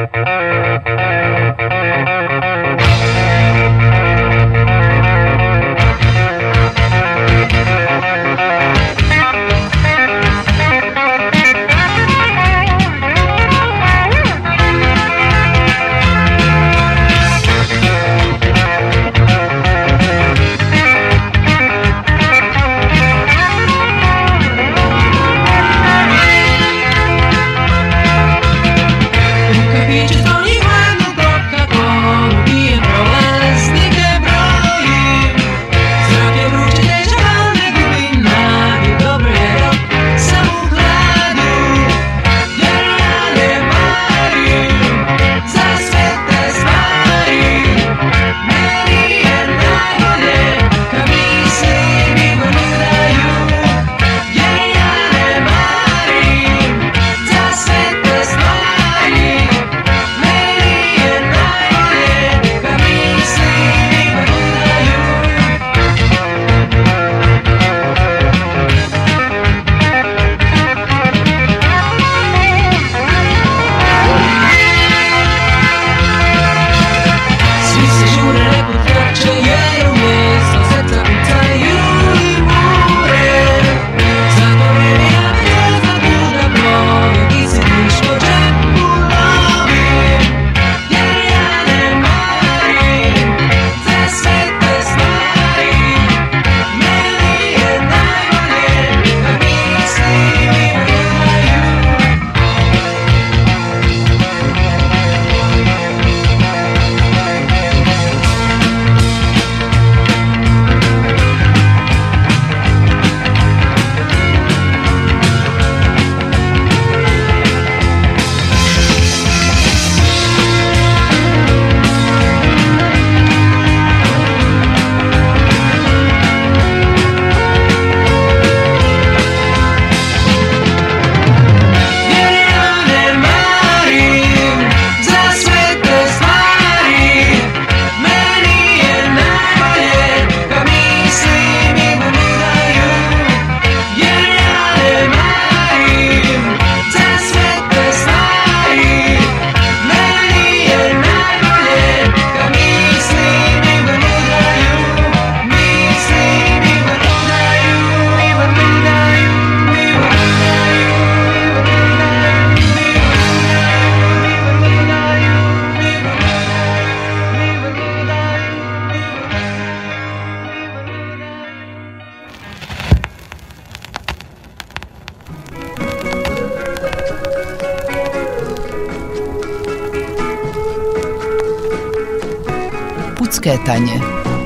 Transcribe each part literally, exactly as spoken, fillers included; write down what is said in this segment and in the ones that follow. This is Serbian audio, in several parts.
Pucketanje.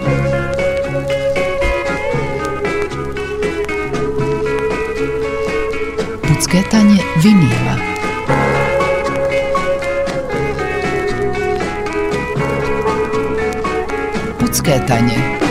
Pucketanje vinila. Pucketanje.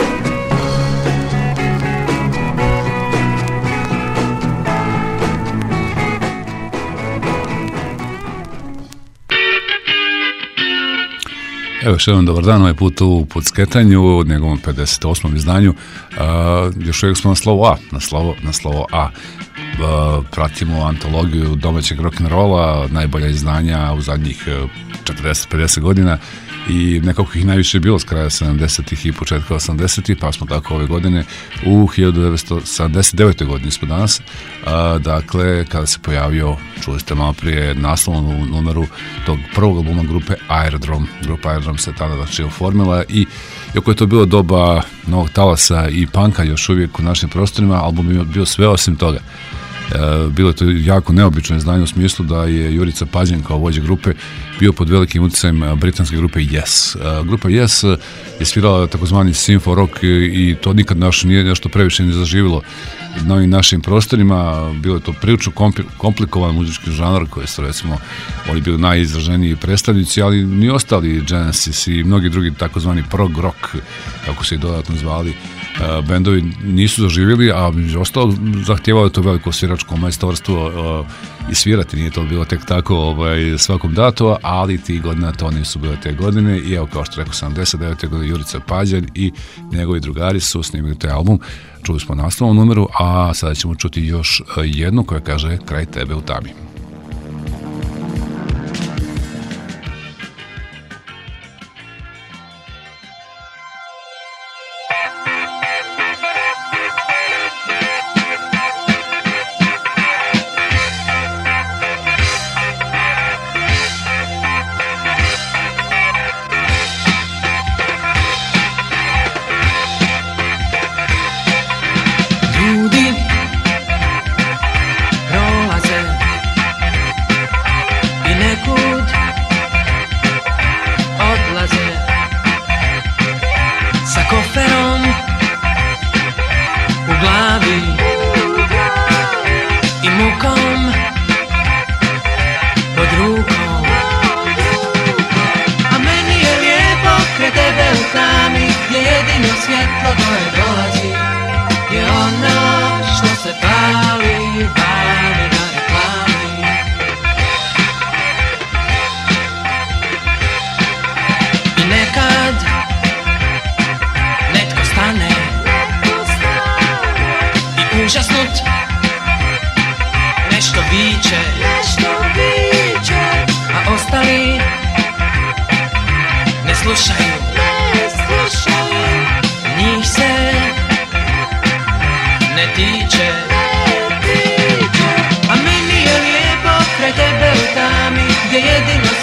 Evo još jednom dobar dan, ovaj put u Pucketanju, u njegovom pedeset osmom izdanju. Uh, još uvijek smo na slovo A, na slovo, na slovo A. Uh, pratimo antologiju domaćeg rock'n'rolla, najbolja izdanja u zadnjih četrdeset pedeset godina i nekako ih najviše bilo s kraja sedamdesetih i početka osamdesetih, pa smo tako ove godine u hiljadu devetsto sedamdeset devetoj godini smo danas, a, dakle kada se pojavio, čuli ste malo prije, naslovnu numeru tog prvog albuma grupe Aerodrom. Grupa Aerodrom se tada znači oformila i iako je to bilo doba novog talasa i punka još uvijek u našim prostorima, album je bio sve osim toga. E, bilo je to jako neobično izdanje u smislu da je Jurica Pađen kao vođa grupe bio pod velikim utjecajem britanske grupe Yes. E, grupa Yes je svirala takozvani symfo rock i to nikad naš nije nešto previše ne zaživjelo na ovim našim prostorima. Bilo je to prilično komplikovan muzički žanr koji su recimo oni bili najizraženiji predstavnici, ali ni ostali Genesis i mnogi drugi takozvani prog rock, kako se i dodatno zvali, Uh, bendovi nisu zaživjeli, a među ostalo zahtijevalo je to veliko sviračko majstorstvo uh, i svirati, nije to bilo tek tako ovaj, svakom dato, ali ti godina to nisu bile te godine i evo kao što rekao sedamdeset devete godine Jurica Pađen i njegovi drugari su snimili taj album. Čuli smo naslovnu numeru, a sada ćemo čuti još jednu koja kaže Kraj tebe u tami.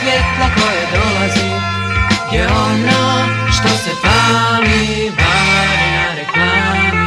svjetlo koje dolazi je ono što se pali vani na reklami.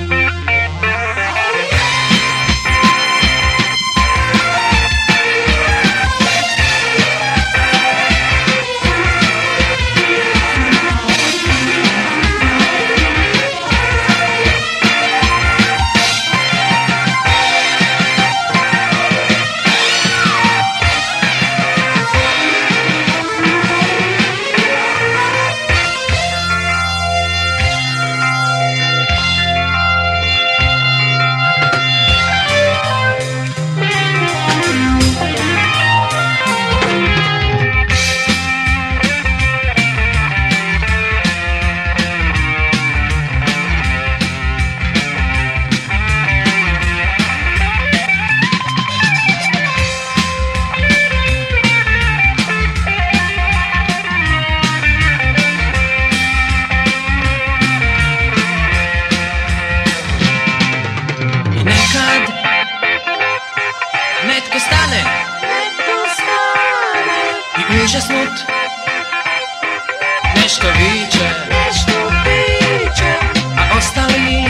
Nešto viče, nešto viče, a ostali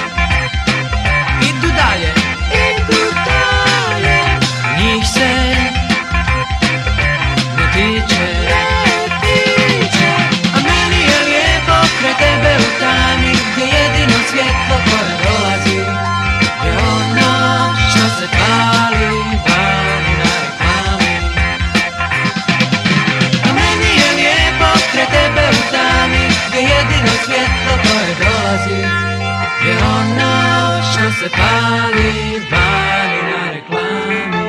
idu dalje, idu dalje. Njih se ne tiče, ne tiče. A meni je lijepo kraj tebe u tami, gdje jedino svjetlo koje dolazi je ono što se pali vani na reklami. A meni je lijepo kraj tebe u tami, gdje jedino svjetlo koje dolazi je ono što se pali vani na reklami.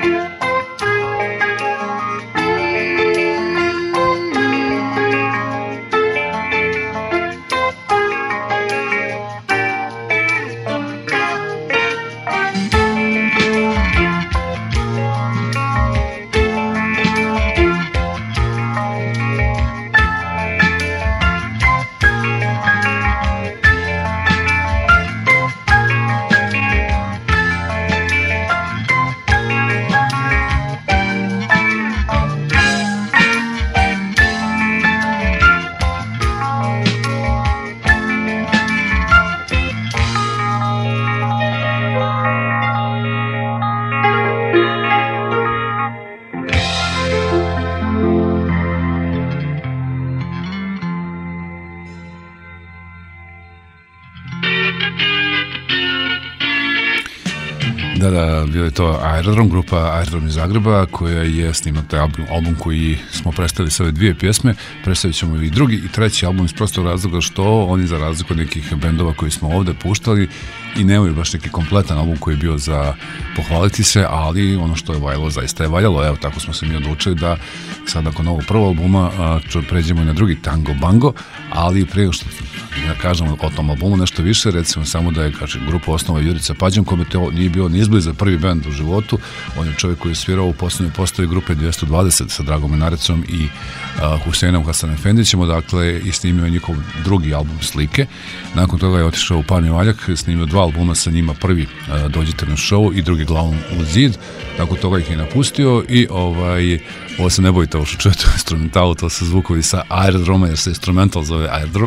Da, da, bio je to Aerodrom, grupa Aerodrom iz Zagreba, koja je snimala taj album, album koji smo predstavili sa ove dvije pjesme. Predstavit ćemo i drugi i treći album iz prostog razloga što oni, za razliku od nekih bendova koji smo ovde puštali, i nemaju baš neki kompletan album koji je bio za pohvaliti se, ali ono što je valjalo, zaista je valjalo. Evo, tako smo se mi odlučili da sad nakon ovog prvog albuma pređemo na drugi, Tango Bango, ali prije što ja kažem o tom albumu nešto više, recimo samo da je, kaže, grupa osnova Jurica Pađan, kome to nije bio ni izbliza prvi bend u životu. On je čovjek koji je svirao u poslednjoj postavi grupe dvjesto dvadeset sa Dragom Narecom i uh, Huseinom Hasan Efendićem, dakle, i snimio je njihov drugi album Slike. Nakon toga je otišao u Pani Valjak, snimio dva albuma sa njima, prvi uh, Dođite na show i drugi Glavom u zid. Nakon toga ih je napustio i ovaj, ovo se ne bojite, ovo što čujete u instrumentalu, to su zvukovi sa Aerodroma, jer se instrumental zove Aerodrom.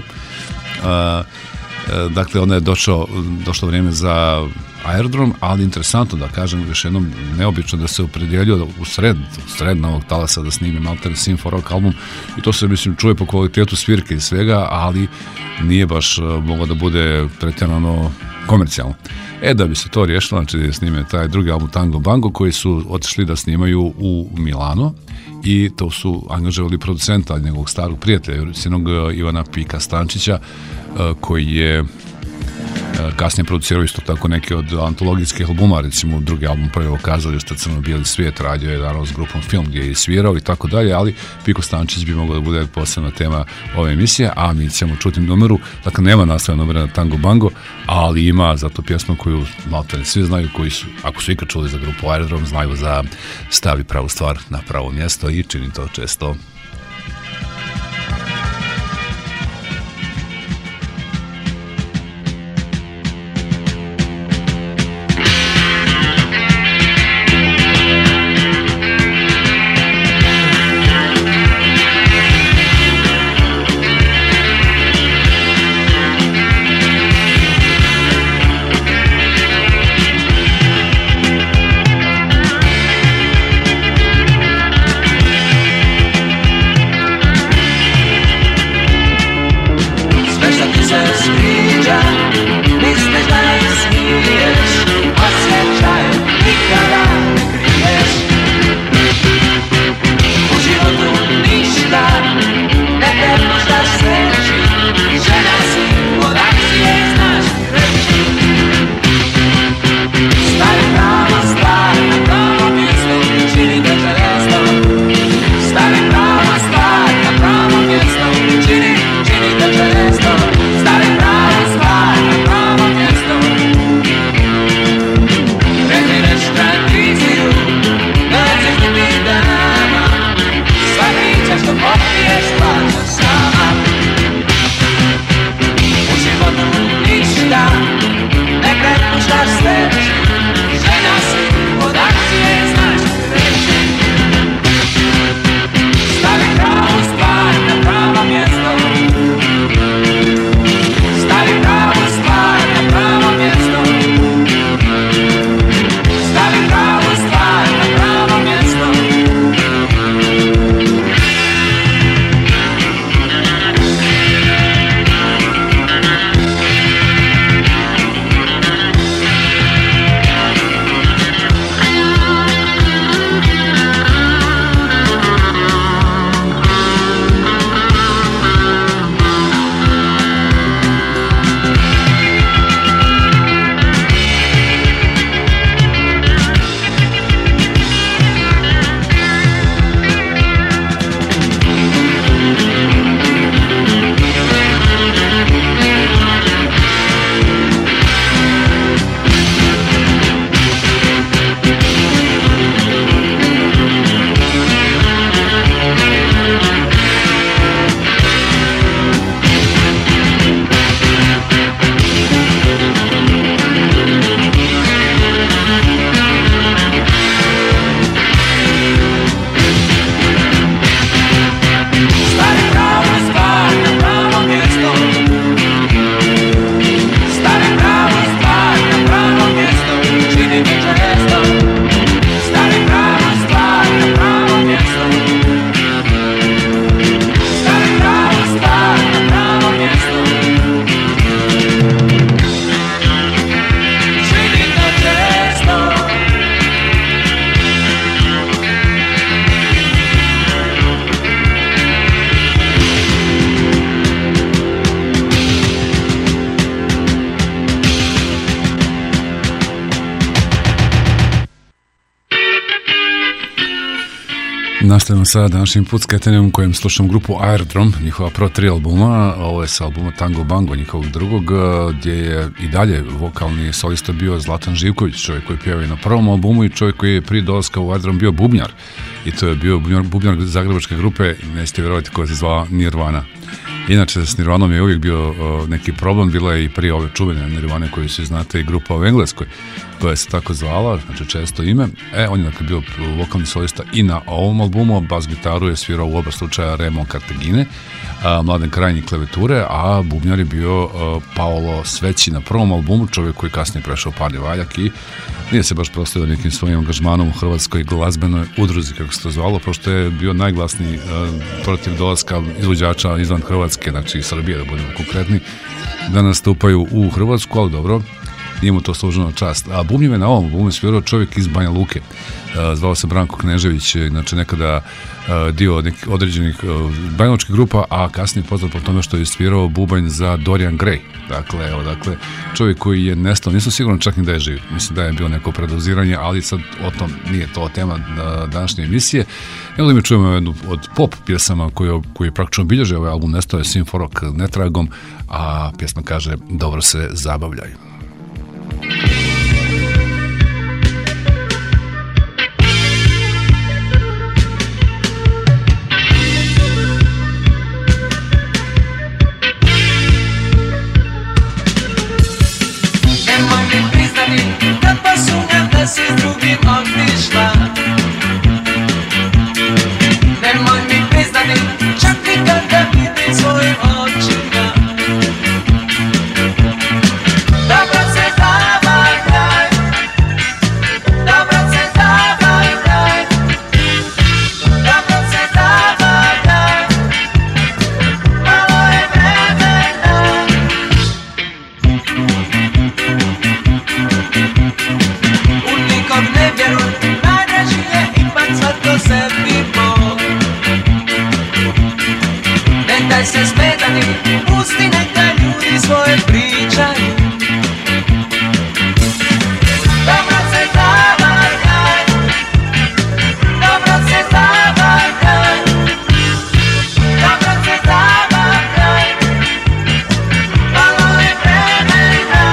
Uh, dakle, onda je došao, došlo vrijeme za Aerodrom, ali interesantno da kažem još jednom, neobično da se opredjelio u sred, u sred novog talasa da snime malter Symfo rock album, i to se, mislim, čuje po kvalitetu svirke i svega, ali nije baš moglo da bude pretjerano komercijalno. E, da bi se to riješilo, znači da snime taj drugi album Tango Bango, koji su otišli da snimaju u Milano, i to su angažovali producenta njegovog starog prijatelja, Juricinog Ivana Pika Stančića, koji je kasnije producirao isto tako neke od antologijskih albuma, recimo drugi album Prvo kazalište, Crno-bijeli svijet, radio je naravno s grupom Film gdje je svirao i tako dalje, ali Piko Stančić bi mogao da bude posebna tema ove emisije, a mi ćemo čuti numeru, dakle nema naslova numera na Tango Bango, ali ima zato pjesmu koju maltene svi znaju, koji su, ako su ikad čuli za grupu Aerodrom, znaju za Stavi pravu stvar na pravo mjesto i čini to često. Nastavimo sa današnjim pucketanjem u kojem slušam grupu Aerodrom, njihova pro tri albuma. Ovo je sa albuma Tango Bango, njihovog drugog, gdje je i dalje vokalni solista bio Zlatan Živković, čovjek koji pjeva i na prvom albumu i čovjek koji je prije dolaska u Aerodrom bio bubnjar. I to je bio bubnjar, bubnjar zagrebačke grupe, nećete vjerovati, koja se zvala Nirvana. Inače, s Nirvanom je uvijek bio o, neki problem, bila je i prije ove čuvene Nirvane koju svi znate i grupa u Engleskoj, koja se tako zvala, znači često ime. E, on je dakle bio vokalni solista i na ovom albumu, bas gitaru je svirao u oba slučaja Remo Kartegine, a, Mladen Krajnji klaviture, a bubnjar je bio a, Paolo Sveći na prvom albumu, čovjek koji kasnije prešao Parni Valjak i nije se baš proslavio nekim svojim angažmanom u hrvatskoj glazbenoj udruzi, kako se to zvalo, pošto je bio najglasniji a, protiv dolaska izvođača izvan Hrvatske, znači iz Srbije, da budemo konkretni, da nastupaju u Hrvatsku, ali dobro, nije mu to služeno čast. A bubnjeve na ovom albumu je svirao čovjek iz Banja Luke, a, zvao se Branko Knežević, znači nekada a, dio nekih određenih banjalučkih grupa, a kasnije poznat po tome što je svirao bubanj za Dorian Gray. Dakle, evo, dakle, čovjek koji je nestao, nisam siguran čak ni da je živ, mislim da je bilo neko predoziranje, ali sad o tom nije to tema današnje emisije. Evo da mi čujemo jednu od pop pjesama koju, koju je praktično bilježe ovaj album, nestao je Simforok netragom, a pjesma kaže Dobro se zabavljaj. Kad posumnjam da si s drugim otišla, nemoj mi priznati, čak i kada vidim svojim očima. Dobro se zabavljaj, dobro se zabavljaj, dobro se zabavljaj, malo je vremena. Ne vjeruj, najdraži je ipak svatko sebi Bog. Ne daj se smetani, pusti neka ljudi svoje pričaju. Dobro se zabavljaj, dobro se zabavljaj, dobro se zabavljaj, malo je vremena.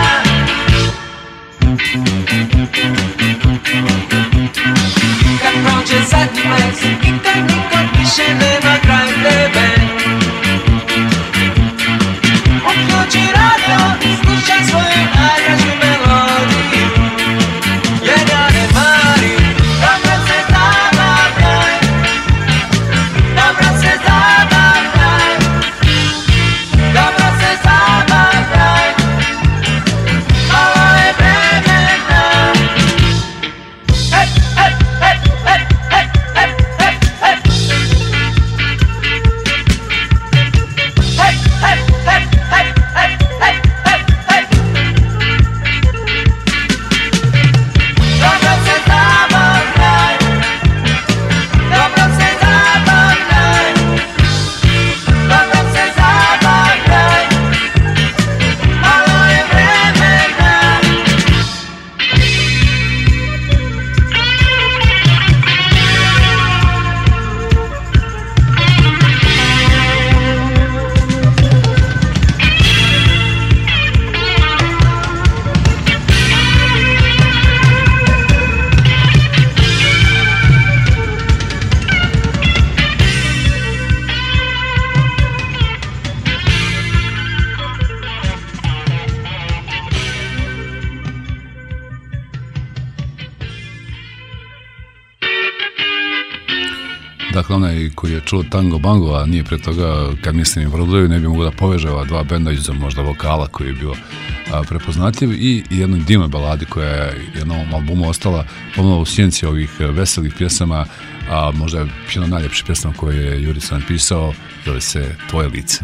Kad prođe zadnji ples i kad nikad više nema kraj tebe, uključi radio i slušaj svoju najdražu melodiju, jer ja ne marim. Dobro se zabavljaj, dobro se zabavljaj, dobro se zabavljaj, malo je vremena. Hey, hey, hey, hey, hey, hey, hey, hey. Hey, hey, hey, hey, hey, hey, hey, hey. Dobro se zabavljaj, dobro se zabavljaj, dobro se zabavljaj, malo je vremena. Dakle, onaj koji je čuo Tango Bango, a nije pre toga, kad mislim Vrdaju, ne bi mogo da poveže ova dva benda, izuzev možda vokala koji je bio a, prepoznatljiv, i jednoj divnoj baladi koja je na ovom albumu ostala pomalo u sjenci ovih veselih pjesama, a možda je jedna najljepša pjesma koju je Jurica napisao, zove se Tvoje lice.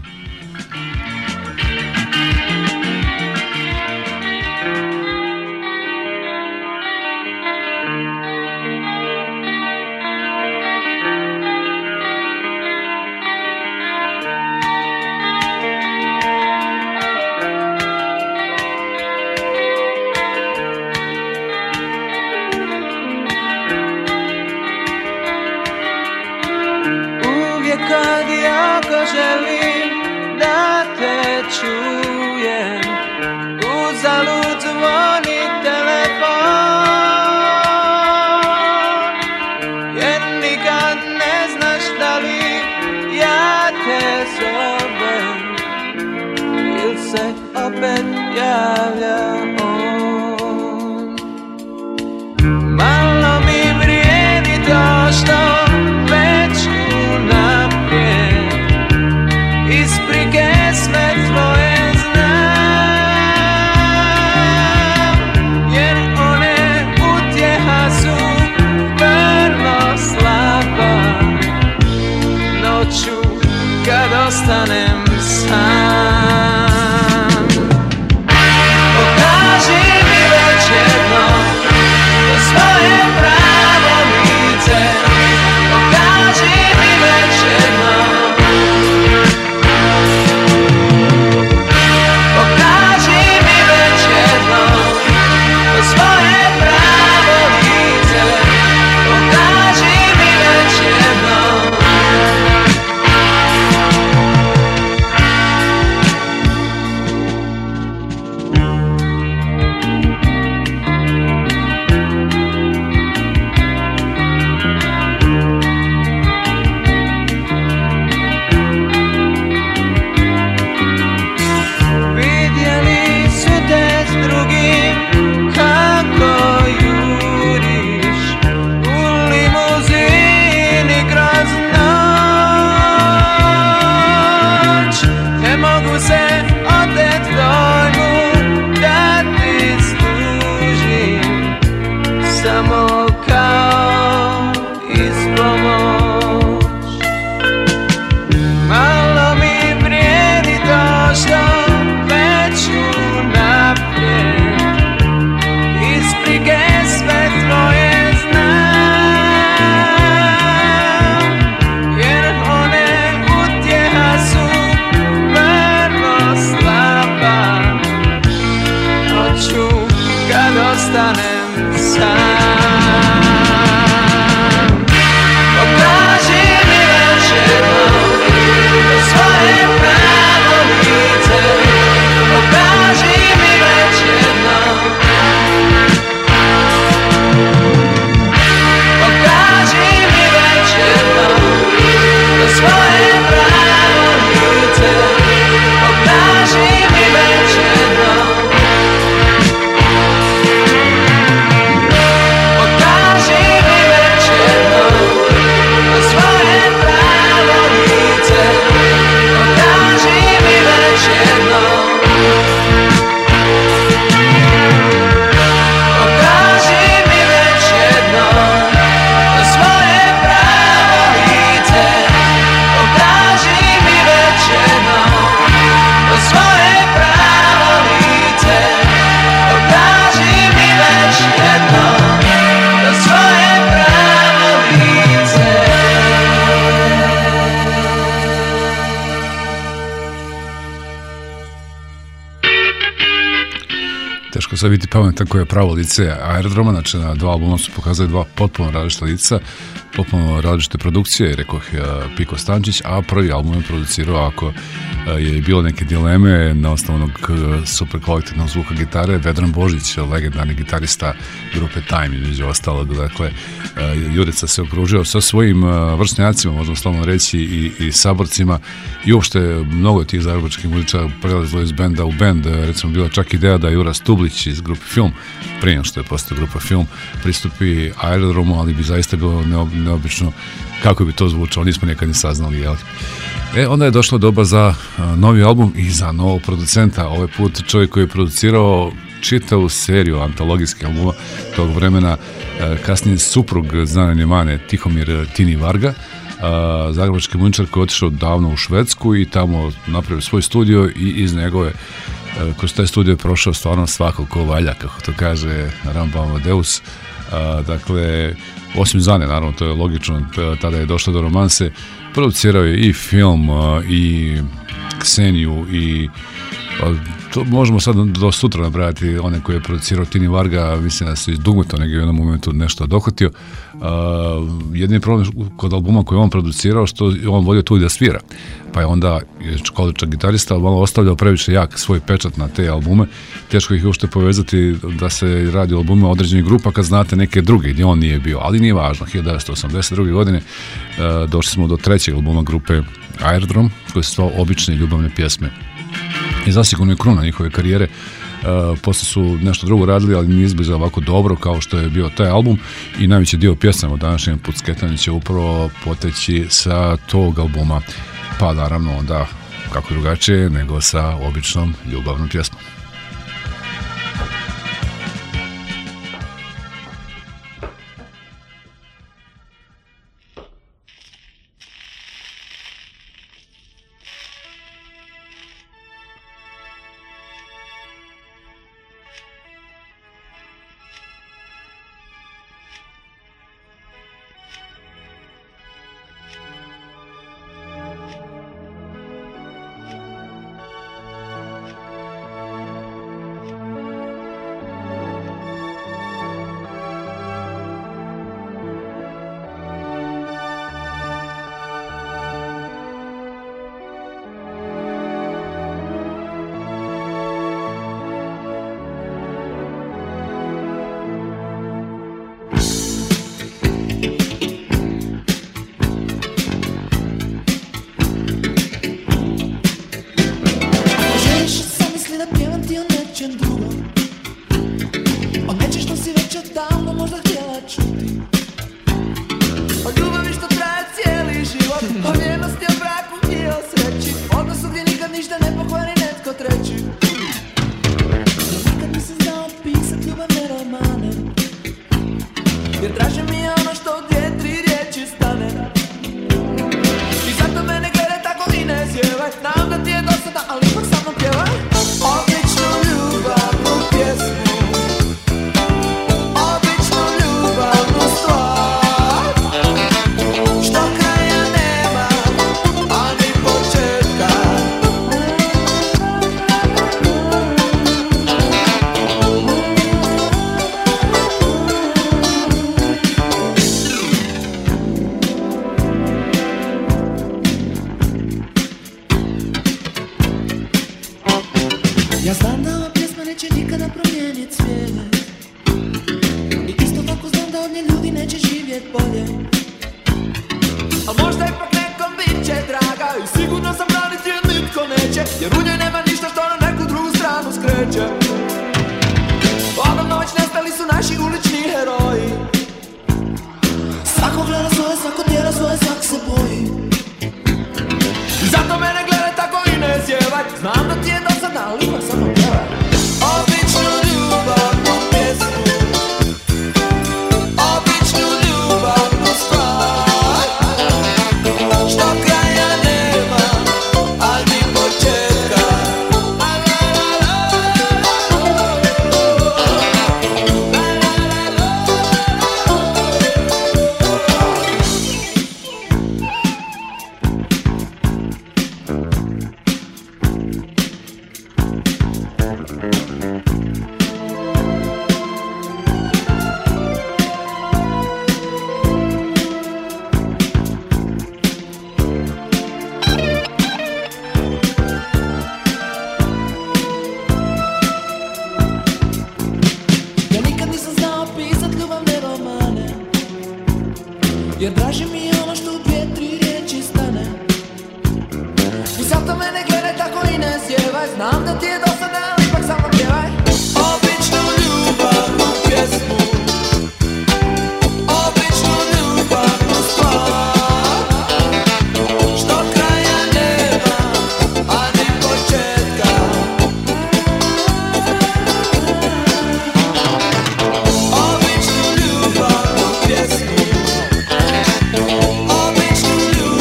uvijek kad jako želim da te čujem, uzalud zvoni telefon, jer nikad ne znaš da li ja te zovem il se opet javlja on. Malo mi vrijedi to što već unaprijed isprike sve tvoje znam, jer one utjeha su vrlo slaba noću kad ostanem sam. Pokaži mi već jednom to svoje pravo lice, pokaži mi već jednom, pokaži mi već jednom to svoje pravo lice, pokaži mi već jednom. Vidjeli su te s drugim kako juriš u limuzini kroz noć, ne mogu se otet dojmu da ti služim samo kao ispomoć. Malo mi vrijedi to što već unaprijed isprike sve tvoje znam, jer one utjeha su vrlo slaba noću kad ostanem sam. Pokaži mi već jednom to svoje pravo lice, pokaži mi već jednom, pokaži mi već jednom to svoje pravo lice, pokaži mi već jednom, pokaži mi već jednom to svoje pravo lice, pokaži mi već jednom, pokaži mi već jednom to svoje pravo lice, pokaži mi već jednom to svoje pravo lice, pokaži mi već jednom to svoje pravo lice. Teško sad biti pametan koje je pravo lice Aerodroma, znači na dva albuma su pokazali dva potpuno različita lica, potpuno različite produkcije, rekoh Piko Stančić, a prvi album je producirao, ako je bilo neke dileme na osnovnog super kvalitetnog zvuka gitare, Vedran Božić, legendarni gitarista grupe Time, između ostalog. Dakle, Jurica se okružio sa svojim vršnjacima, možemo slobodno reći, i, i saborcima, i uopšte mnogo tih zagrebačkih muzičara prelazilo iz benda u bend. Recimo, bila čak ideja da Jura Stublić iz grupe Film, prije nego što je postao grupa Film, pristupi Aerodromu, ali bi zaista bilo neobično kako bi to zvučalo, nismo nekad ni saznali, jel? E, onda je došlo doba za a, novi album i za novog producenta. Ovaj put čovjek koji je producirao čitavu seriju antologijskih albuma tog vremena, a, kasnije suprug znane Njemane, Tihomir Tini Varga, a, zagrebački muzičar koji je otišao davno u Švedsku i tamo napravio svoj studio, i iz njegove a, kroz taj studio je prošao stvarno svako ko valja, kako to kaže Ramba Amadeus. A, dakle, osim Zane, naravno, to je logično, tada je došlo do romanse, producirao je i film, i Kseniju, i To možemo sad do sutra nabrajati one koje je producirao Tini Varga, mislim da se iz Dugmeta negdje u jednom momentu nešto dohvatio. Uh, jedini problem kod albuma koji je on producirao, što on vodio tu i da svira, pa je onda školičak gitarista malo ostavljao previše jak svoj pečat na te albume, teško ih uopšte povezati da se radi o albume određenih grupa kad znate neke druge gdje on nije bio, ali nije važno. hiljadu devetsto osamdeset druge. godine uh, došli smo do trećeg albuma grupe Aerodrom, koji su to obične ljubavne pjesme. I zasigurno je kruna njihove karijere. Uh, posle su nešto drugo radili, ali nije izbliza ovako dobro kao što je bio taj album, i najveći dio pjesama u današnjem Pucketanju će upravo poteći sa tog albuma, pa naravno onda kako drugačije nego sa običnom ljubavnom pjesmom.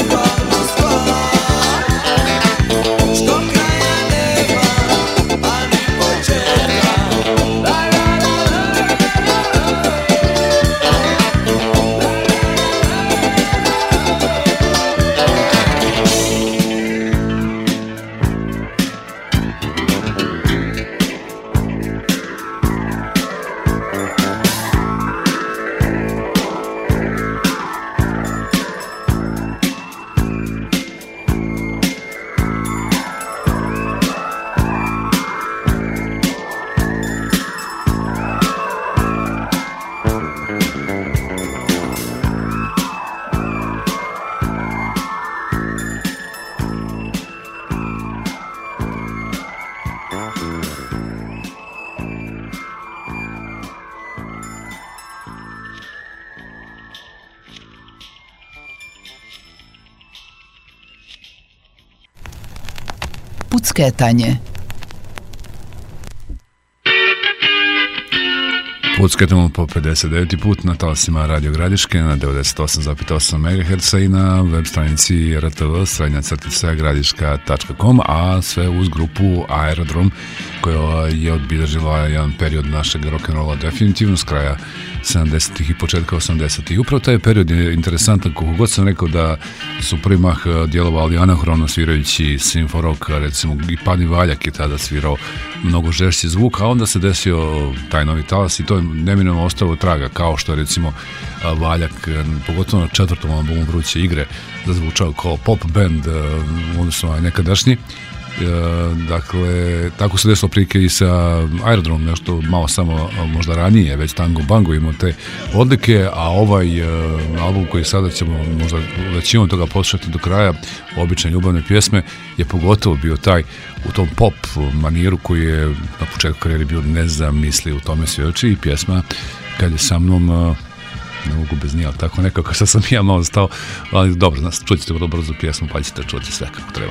Što kraja nema, a Pucketanje. Pucketamo po pedeset deveti put na talasima Radio Gradiške na devedeset osam zarez osam megaherca i na web stranici r t v srednja crtica gradiška tačka com, a sve uz grupu Aerodrom koja je obilježila jedan period našeg rock'n'rolla definitivno s kraja sedamdesetih i početka osamdesetih. Upravo taj period je interesantan, koliko god sam rekao da su prvi mah djelovali anahrono svirajući synth rock, recimo i Pani Valjak je tada svirao mnogo žešći zvuk, a onda se desio taj novi talas i to je neminovno ostalo traga, kao što je recimo Valjak, pogotovo na četvrtom albumu Vruće igre, zazvučao kao pop band, odnosno nekadašnji. Dakle, tako se desilo prilike i sa Aerodrom, nešto malo samo možda ranije, već Tango Bango imao te odlike, a ovaj album koji sada ćemo možda većinom toga poslušati do kraja, Obične ljubavne pjesme, je pogotovo bio taj u tom pop maniru koji je na početku karijere bio nezamisliv, u tome svjedoči i pjesma Kad je sa mnom, ne mogu bez nje, ali tako nekako što sam ja malo stao, ali dobro, znači, čućete vrlo brzo pjesmu, pa ćete čuti sve kako treba.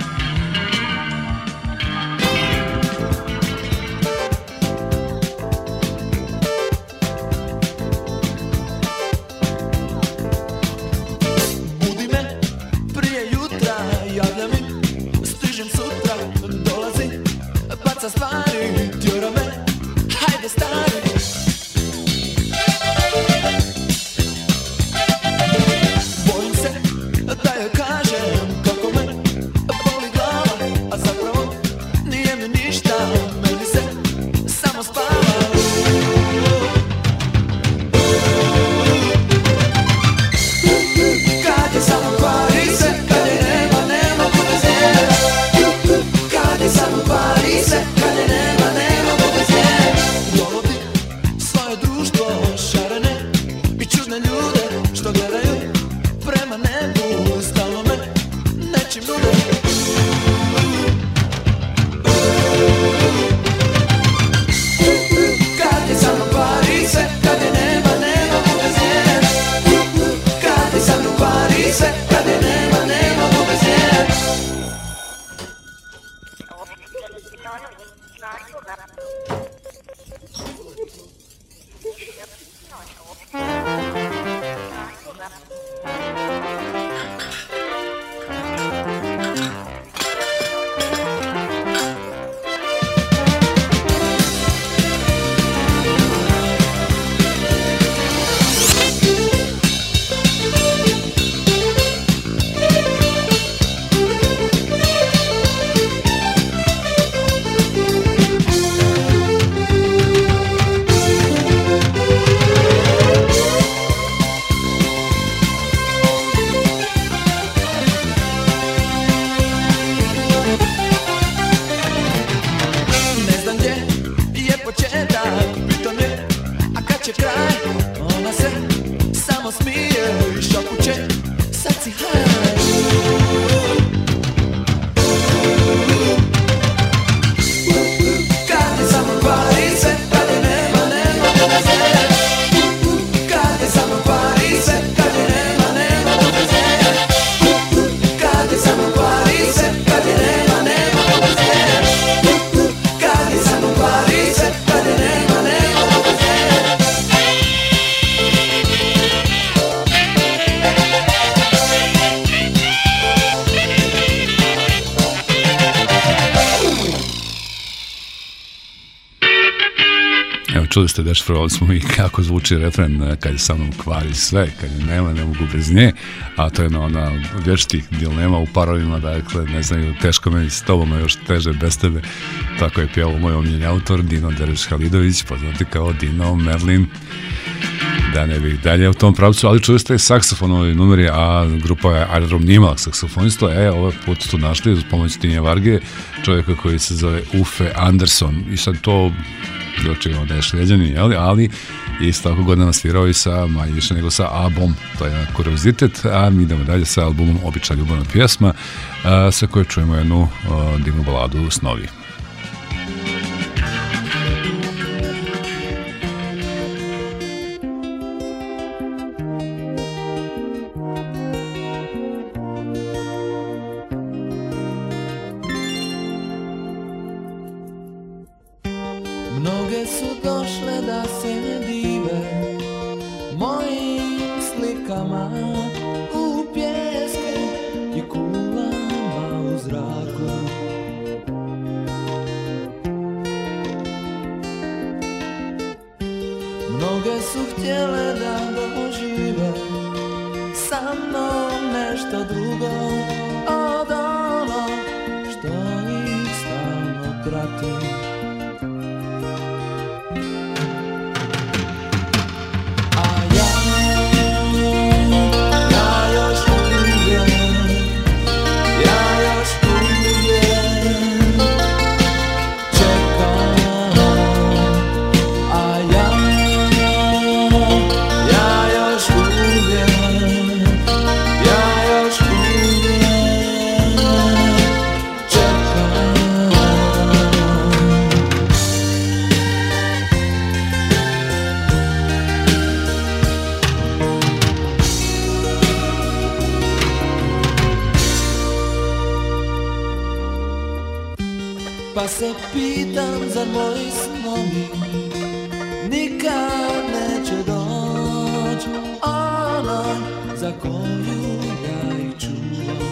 Čuli ste, dešifrovali smo i kako zvuči refren kad je sa mnom kvari sve, kad je nema, ne mogu bez nje, a to je na ona vječitih dilema u parovima, dakle, ne znaju, teško meni s tobom, a još teže bez tebe, tako je pjevao moj omiljeni autor, Dino Derviš Halidović, poznati kao Dino Merlin, da ne bih dalje u tom pravcu, ali čuli ste i saksofonovi numeri, a grupa Aerodrom nije imala saksofonista, e, ovaj put tu našli uz pomoć Tinje Varge, čovjeka koji se zove Uffe Andersson, i sad to očigledno da je Šveđanin, ali isto tako godina svirao i sa manje više nego sa A-bom, to je jedan kuriozitet, a mi idemo dalje sa albumom Obična ljubavna pjesma, a, sa koje čujemo jednu a, divnu baladu Snovi. Mnoge su došle da se dive mojim slikama u pjesku i kulama u zraku. Mnoge su htjele da dožive sa mnom nešto drugo od ono što ih stalno prati. Pa se pitam za moji snovi nikad neće doći ona za koju ja ih čuvam.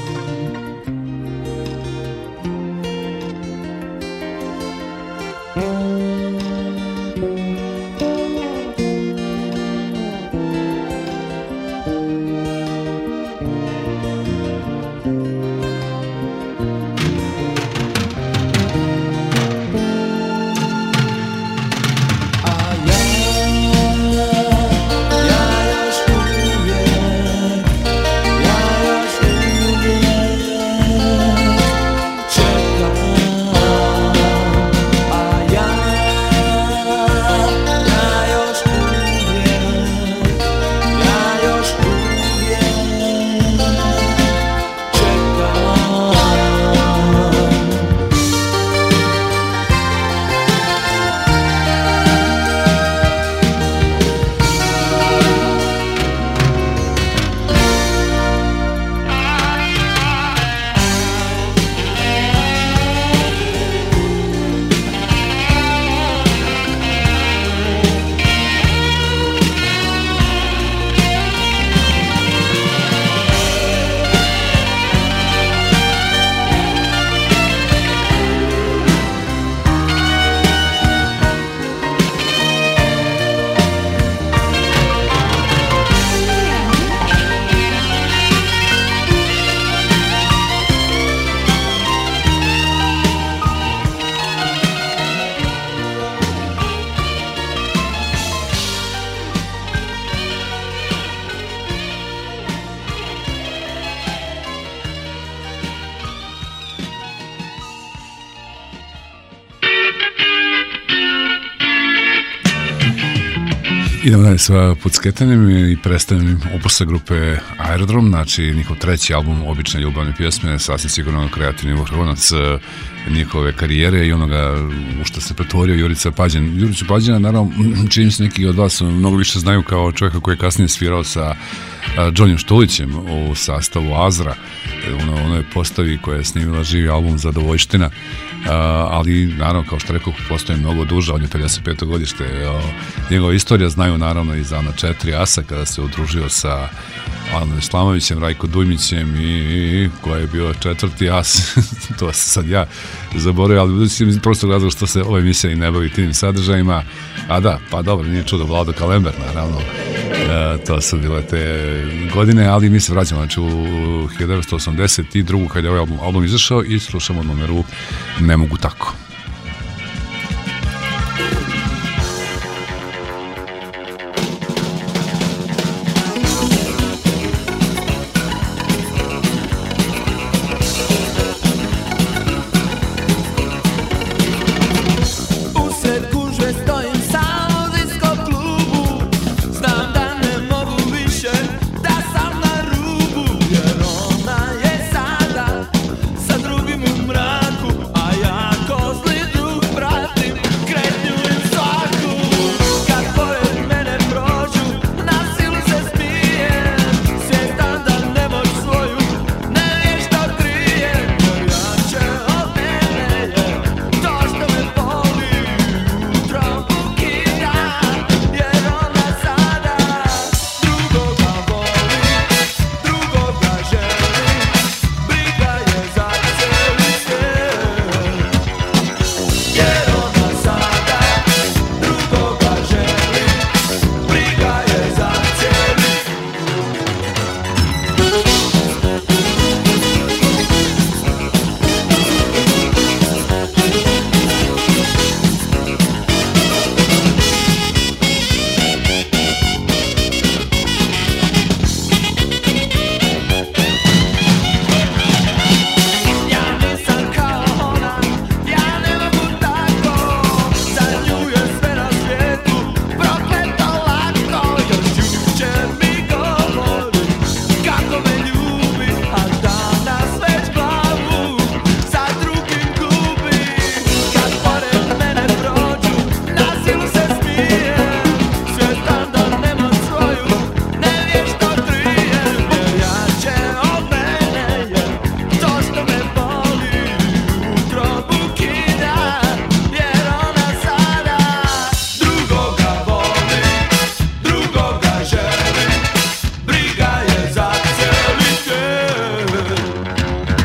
Idemo dalje sa Pucketanjem i predstavljanjem opusa grupe Aerodrom, znači njihov treći album Obične ljubavne pjesme, sasvim sigurno kreativni vrhunac njihove karijere i onoga u što se pretvorio Jurica Pađen. Juricu Pađena, naravno, čini se neki od vas mnogo više znaju kao čovjeka koji je kasnije svirao sa Johnnyem Štulićem u sastavu Azra, ono, ono je postavi koja je snimila živi album Zadovoljština, ali naravno, kao što rekao, postoje mnogo duža, on je pedeset peto godište, njegova istorija znaju naravno i za ona četiri asa kada se udružio sa Alanom Islamovićem, Rajko Dujmićem i, i koja je bio četvrti as, to se sad ja zaboravio, ali prosto razlog što se ova emisija i ne bavi tim sadržajima, a da, pa dobro, nije čudo, Vlado Kalember, naravno, e, to su bile te godine, ali mi se vraćamo, znači u hiljadu devetsto osamdeset drugu kad je ovaj album, album izašao i slušamo numeru Ne mogu tako. Drugim u mraku, a ja ko zli drug pratim kretnju im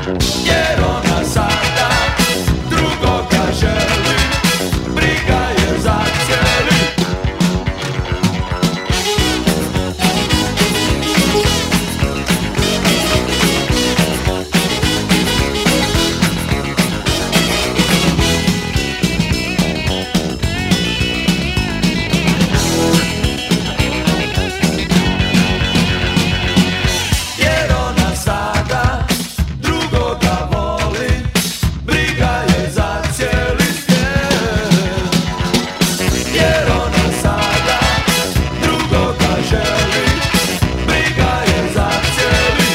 jer ona sada drugoga želi, briga je za cijeli. Jer ona sada drugoga voli, briga je za cijeli svijet. Jer ona sada drugoga želi, briga je za cijeli.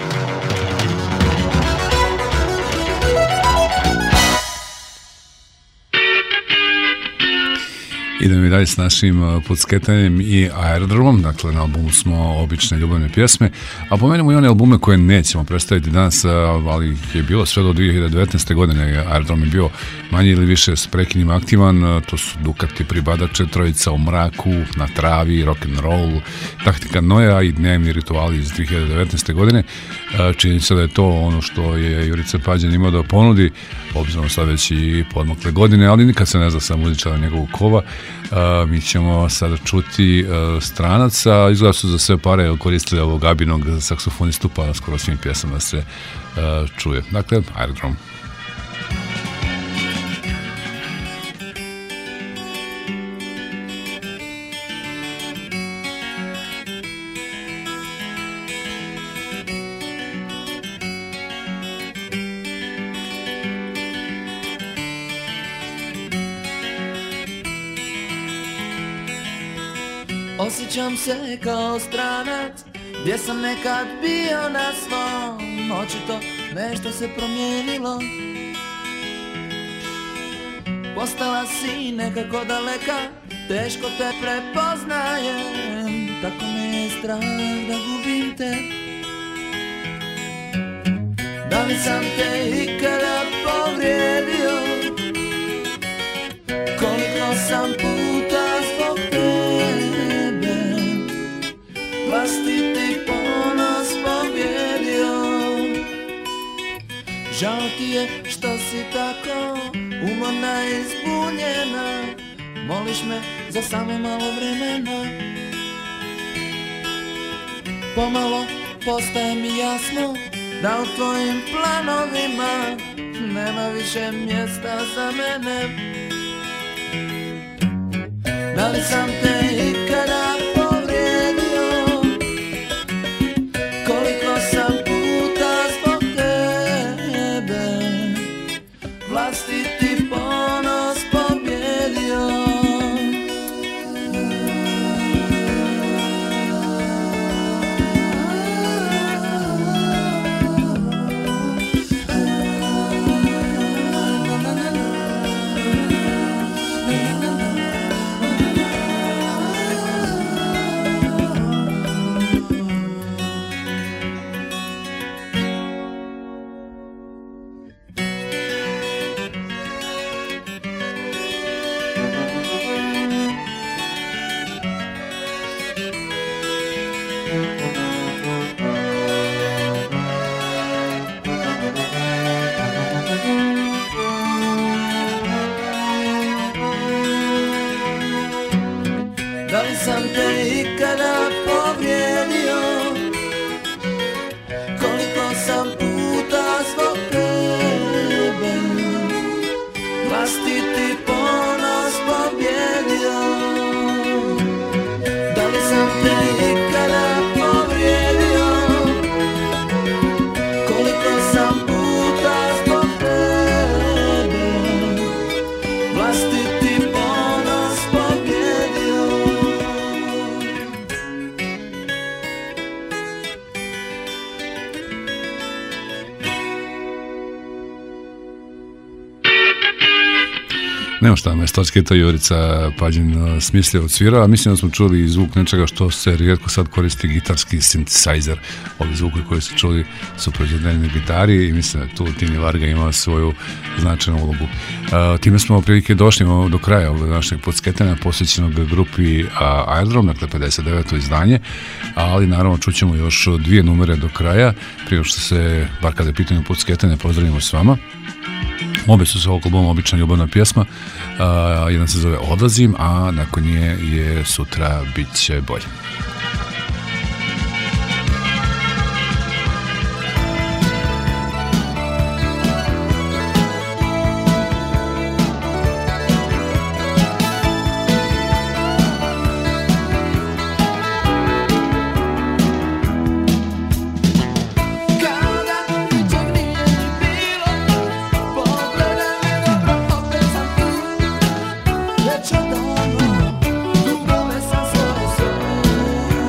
Idemo i dalje s našim uh, pucketanjem i aerodromom, dakle na albumu smo obične ljubavne pjesme, a pomenemo i one albume koje nećemo predstaviti danas, uh, ali je bilo sve do dvije hiljade devetnaeste. godine, aerodrom je bio manje ili više s prekinima aktivan, uh, to su Dukati Pribadače, Trojica u mraku, Na travi, Rock'n'Roll, Taktika Noja i Dnevni rituali iz dvije hiljade devetnaeste. godine. Uh, čini se da je to ono što je Jurica Pađan imao da ponudi, obzirom sad već i podmakle godine, ali nikad se ne zna sa muzičara njegovog kova. Uh, mi ćemo sada čuti uh, Stranaca, izgleda su za sve pare koristili ovog Gabinog saksofonistu, pa na skoro svim pjesama se uh, čuje. Dakle, Aerodrom. Osjećam se kao stranac, gdje sam nekad bio na svom. Očito nešto se promijenilo, postala si nekako daleka, teško te prepoznajem. Tako me je strah da gubim te. Da li sam te ikada povrijedio, koliko sam puta zbog tebe vlastiti ponos pobjedio. Žao ti je što si tako umorna i zbunjena, moliš me za samo malo vremena. Pomalo postaje mi jasno da u tvojim planovima nema više mjesta za mene. Da li sam te ikada povrijedio, koliko sam puta zbog tebe vlastiti ponos pobjedio. Da li sam te ikada povrijedio, koliko sam puta zbog tebe vlastiti ponos pobjedio. Da li sam te ikada povrijedio, koliko sam puta zbog tebe vlastiti ponos pobjedio. Nema šta, Mestočki to Jurica Pađin smislio, odsvirao, a mislim da smo čuli zvuk nečega što se rijetko sad koristi, gitarski synthesizer. Ovi zvuki koji su čuli su proizvedeni na gitari i mislim da tu Tini Varga ima svoju značajnu ulogu. Uh, time smo prilike došli do kraja ovog našeg podsketanja posvećenog grupi uh, Aerodrom, dakle pedeset deveto izdanje, ali naravno čućemo još dvije numere do kraja, prije što se, bar kada je pitanje podsketanja, pozdravimo s vama. Obe su sa ovog albuma obična ljubavna pjesma, uh, jedan se zove Odlazim, a nakon nje je Sutra bit će bolje. Već odavno, dugo me sam svoje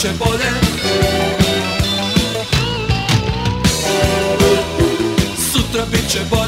će bolje. Sutra bit će bolje.